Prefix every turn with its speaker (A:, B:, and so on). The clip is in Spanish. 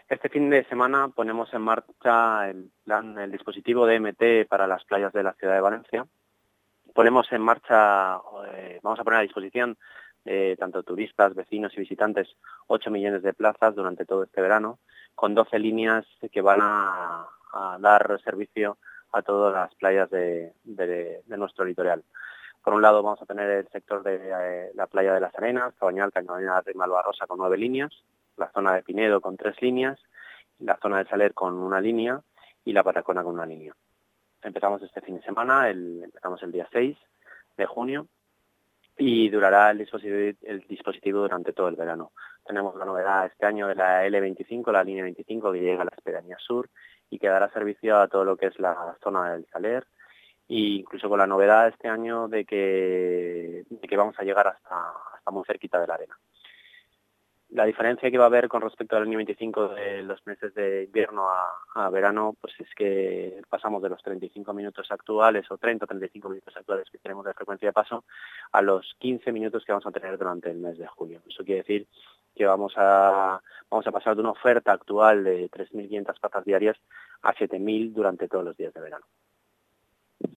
A: Este fin de semana ponemos en marcha el dispositivo de MT para las playas de la ciudad de Valencia. Ponemos en marcha, vamos a poner a disposición de tanto turistas, vecinos y visitantes 8 millones de plazas durante todo este verano, con 12 líneas que van a dar servicio a todas las playas de nuestro litoral. Por un lado vamos a tener el sector de la playa de las Arenas, Cabañal, Cañaveral, Rimalba-Rosa con 9 líneas, la zona de Pinedo con 3 líneas, la zona de Saler con 1 línea y la Patacona con 1 línea. Empezamos este fin de semana, empezamos el día 6 de junio y durará el dispositivo durante todo el verano. Tenemos la novedad este año de la L25, la línea 25 que llega a las Pedanías Sur y que dará servicio a todo lo que es la zona del Saler, e incluso con la novedad este año de que vamos a llegar hasta muy cerquita de la arena. La diferencia que va a haber con respecto al año 25 de los meses de invierno a verano, pues es que pasamos de los 35 minutos actuales o 30 o 35 minutos actuales que tenemos de frecuencia de paso a los 15 minutos que vamos a tener durante el mes de julio. Eso quiere decir que vamos a pasar de una oferta actual de 3.500 plazas diarias a 7.000 durante todos los días de verano.